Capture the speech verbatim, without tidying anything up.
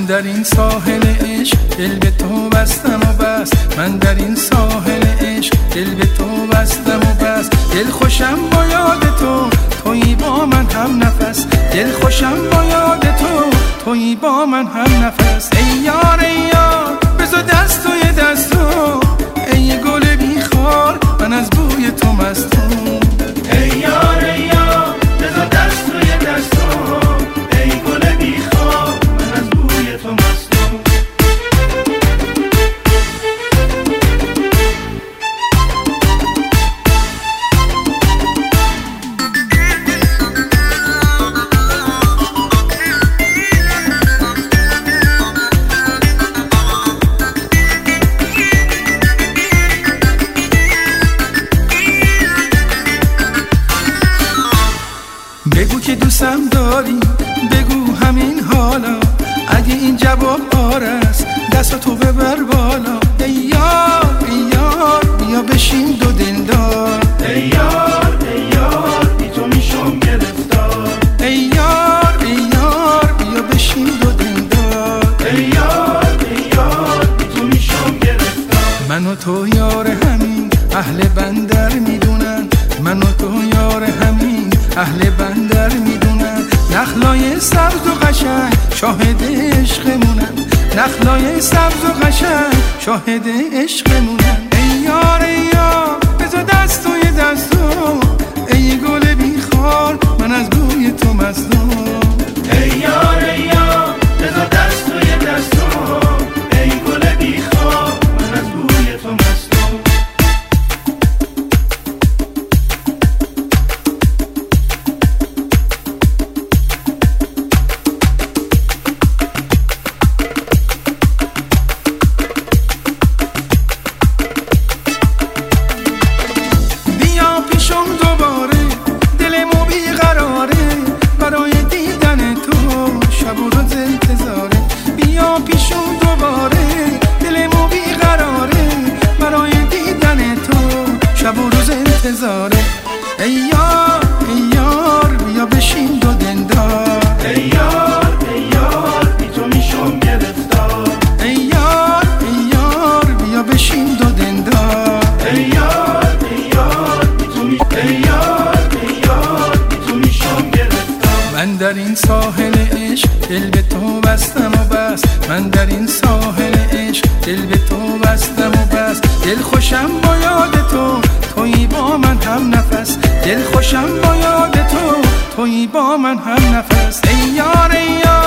من در این ساحل عشق دل به تو بستم و بس، من در این ساحل عشق دل به تو بستم و بس. دل خوشم با یاد تو، تویی با من هم نفس. دل خوشم با یاد تو، تویی با من هم نفس. ای یار ای یار بذار دست توی دست تو، ای گل بیخار من از بوی تو مستم. ای یار ای یار بذار دست توی دست تو، ای گل بیخار من از بوی تو مستم. بگو که دوستم داری، بگو همین حالا. اگه این جواب آره است دست تو ببر بالا. ای یار ای یار بیا بشین دو دلدار. ای یار ای یار بی تو میشم گرفتار. ای یار ای یار بیا بشین دو دلدار. ای یار ای یار بی تو میشم گرفتار. من و تو یار همین اهل بندر میدونن، من و تو یار همین اهل بندر میدونن. نخلای سبز و قشنگ شاهد عشقمونن، نخلای سبز و قشنگ شاهد عشقمونن. ای یار ای یار بذار دست توی دست تو، ای گل بیخار من از بوی تو مستم. ای یار ای یار بذار دست توی دست تو، ای گل بیخار من از بوی تو مستم. ای یار ای یار بیا بشین دو دلدار. ای یار ای یار بی تو میشم گرفتار. ای یار ای یار بیا بشین دو دلدار. ای یار ای یار بی تو می ای یار ای یار بی تو میشم گرفتار. من در این ساحل عشق دل به تو بستم و بس، من در این ساحل عشق دل به تو بستم و بس. دل خوشم با یاد تو، تویی با من هم نفس. دل خوشم با یاد تو، تویی با من هم نفس. ای یار ای یار